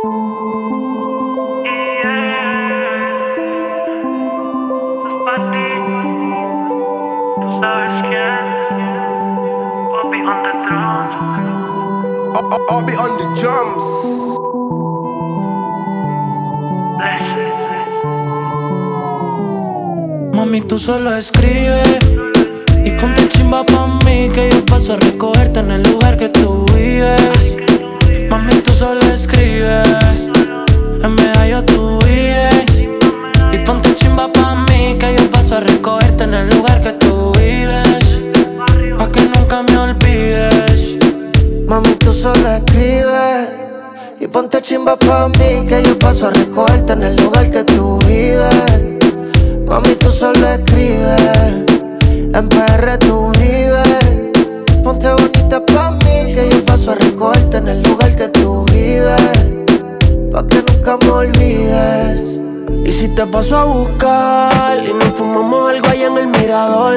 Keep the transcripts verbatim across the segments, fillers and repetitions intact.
I'll, I'll be on the drums. Mami, tú solo escribes y ponte chimba pa' mí, que yo paso a recogerte en el lugar que tú vives. Mami, tú solo escribes, en medallo tú vives. Y ponte chimba pa' mí, que yo paso a recogerte en el lugar que tú vives, pa' que nunca me olvides. Mami, tú solo escribes y ponte chimba pa' mí, que yo paso a recogerte en el lugar que tú vives. Mami, tú solo escribes, en P R tú vives. Ponte bonita pa' mí, que yo paso a recogerte en el lugar que tú vives, pa' que nunca me olvides. Y si te paso a buscar y nos fumamos algo allá en el mirador,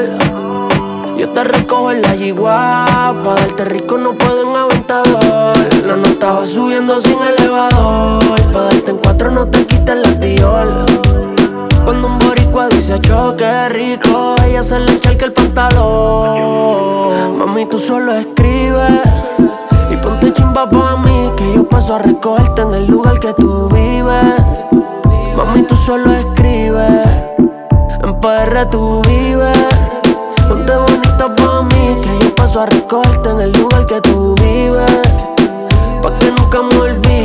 yo te recojo en la yigua, pa' darte rico no puedo en aventador. La nota va subiendo sin elevador, pa' darte en cuatro no te quites la tiola. Cuando un boricua dice choque rico, ella se le echa el pantalón. Mami, tú solo escribes y ponte chimba pa' mí, que yo paso a recogerte en el lugar que tú vives. Mami, tú solo escribes, en P R tú vives. Ponte bonita pa' mí, que yo paso a recogerte en el lugar que tú vives, pa' que nunca me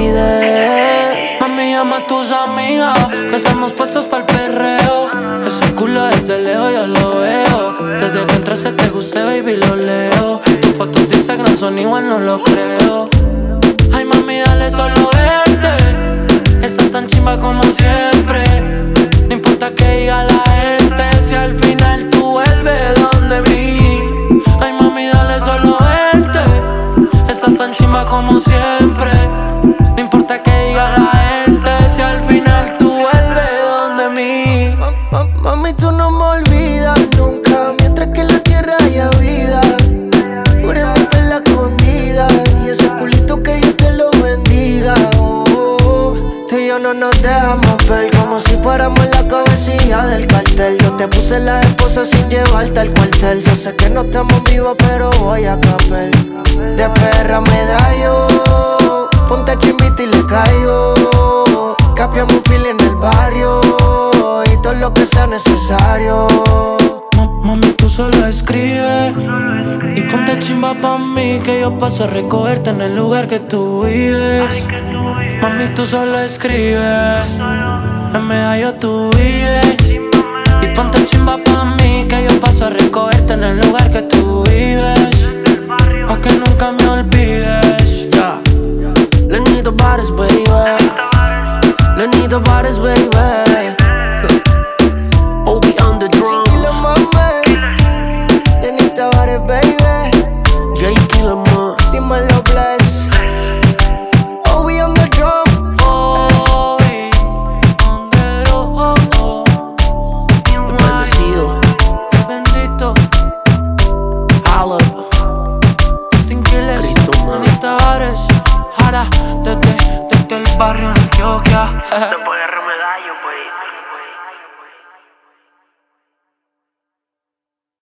olvides. Mami, llama a tus amigas, que estamos puestos pa'l perreo. Ese culo desde lejos yo lo veo. Desde que entraste te gusté, baby, lo leo. Tus fotos de Instagram son igual, no lo creo. Ay, mami, dale, solo vente. Estás tan chimba como siempre. No importa que diga la gente, si al final tú vuelves donde mí. Ay, mami, dale, solo vente. Estás tan chimba como siempre. No importa que diga la gente, si al final tú vuelves donde mí. Ma, ma, mami, tú no me olvidas nunca, mientras que en la tierra haya vida. Juremos en la escondida, y ese culito que Dios te lo bendiga. Oh, oh. Tú y yo no nos dejamos ver, como si fuéramos la cabecilla del cartel. Yo te puse la esposa sin llevarte al cuartel. Yo sé que no estamos vivos, pero voy a caper. De perra medallo, ponte chimbita y le caigo. Capiamos un fil en el barrio y todo lo que sea necesario. Ma- Mami, tú solo escribes y ponte chimba pa' mí, que yo paso a recogerte en el lugar que tú vives. Mami, tú solo escribes, en medallo tú vives. Y ponte chimba pa' mí, que yo paso a recogerte en el lugar que tú vives, pa' que nunca me olvides. Yeah. Lenito Bares, baby. Lenito Bares, baby. Obi on the drums. Killer mame, Lenita Bares, baby. J Killer man. Dímelo, bless. Obi on the drum. Oh, y Ondero, oh, oh. Bendecido. Ay, bendito. Holla. Justin Quiles, Cristo, man. Anita Vares, Jara, desde, desde el barrio Antioquia.